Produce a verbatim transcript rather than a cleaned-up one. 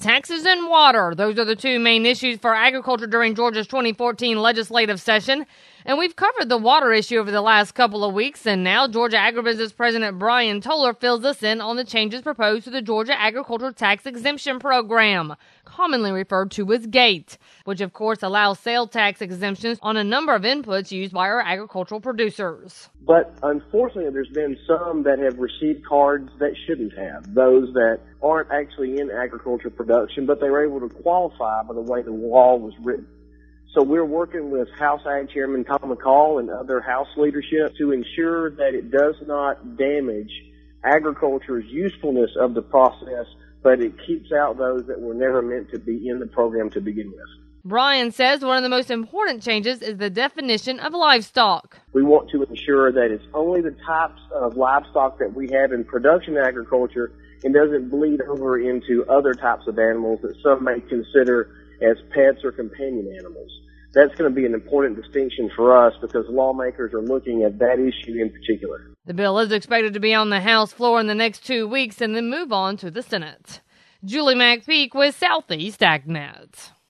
taxes and water. Those are the two main issues for agriculture during Georgia's twenty fourteen legislative session. And we've covered the water issue over the last couple of weeks, and now Georgia Agribusiness President Brian Toller fills us in on the changes proposed to the Georgia Agricultural Tax Exemption Program, commonly referred to as GATE, which of course allows sales tax exemptions on a number of inputs used by our agricultural producers. But unfortunately, there's been some that have received cards that shouldn't have, those that aren't actually in agriculture production, but they were able to qualify by the way the law was written. So we're working with House Ag Chairman Tom McCall and other House leadership to ensure that it does not damage agriculture's usefulness of the process, but it keeps out those that were never meant to be in the program to begin with. Brian says one of the most important changes is the definition of livestock. We want to ensure that it's only the types of livestock that we have in production agriculture and doesn't bleed over into other types of animals that some may consider as pets or companion animals. That's going to be an important distinction for us because lawmakers are looking at that issue in particular. The bill is expected to be on the House floor in the next two weeks and then move on to the Senate. Julie McPeak with Southeast AgNet.